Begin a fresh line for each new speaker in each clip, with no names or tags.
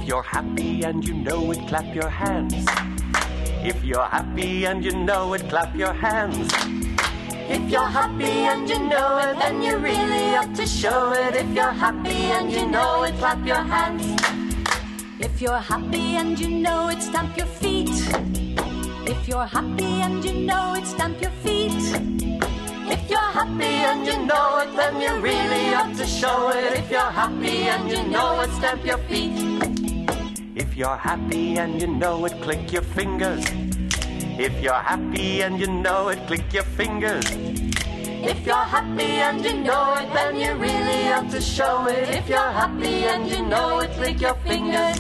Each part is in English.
you're happy and you know it, clap your hands. If you're happy and you know it, clap your hands. If you're happy and you know it, then you really ought to show it. If you're happy and you know it, clap your hands.
If you're happy and you know it, stamp your feet. If you're happy and you know it, stamp your feet.
If you're happy and you know it, then you really ought to show it. If you're happy and you know it, stamp your feet. If you're happy and you know it, click your fingers. If you're happy and you know it, click your fingers. If you're happy and you know it, then you really ought to show it. If you're happy and you know it, click your fingers.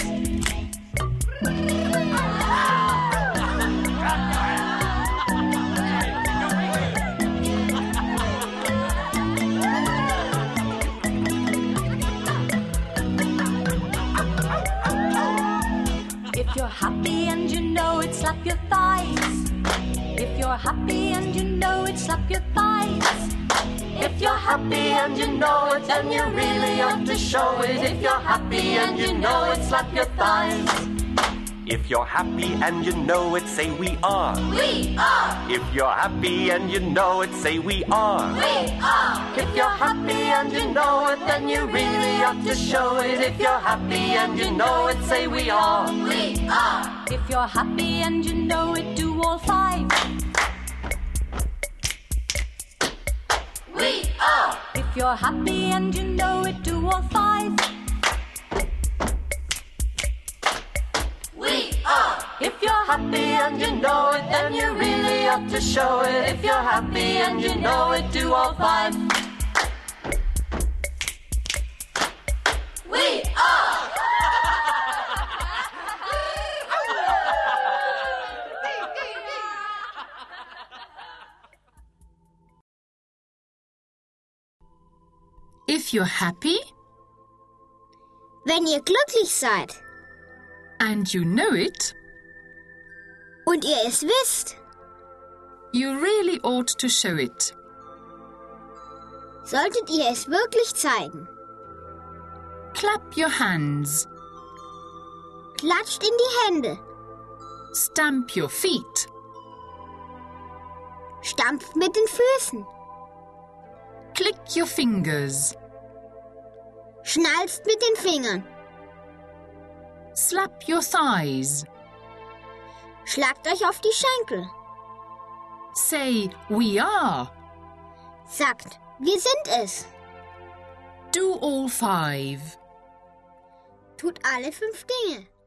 If you're happy and you know it, slap your thighs. If you're happy and you know it, slap your thighs.
If you're happy and you know it, then you really ought to show it. If you're happy and you know it, slap your thighs. If you're happy and you know it, say we are.
We are.
If you're happy and you know it, say we are.
We are.
If you're happy and you know it, then you really ought to show it. If you're happy and you know it, say we are.
We are. If you're happy and you know it, do all five.
We are.
If you're happy and you know it, do all five.
We are. If you're happy and you know it, then you really ought to show it. If you're happy and you know it, do all five. We are.
If you're happy
Wenn ihr glücklich seid
and you know it,
und ihr es wisst,
you really ought to show it.
solltet ihr es wirklich zeigen.
Clap your hands.
Klatscht in die Hände.
Stamp your feet.
Stampft mit den Füßen.
Click your fingers.
Schnalzt mit den Fingern.
Slap your thighs.
Schlagt euch auf die Schenkel.
Say, we are.
Sagt, wir sind es.
Do all five.
Tut alle 5 Dinge.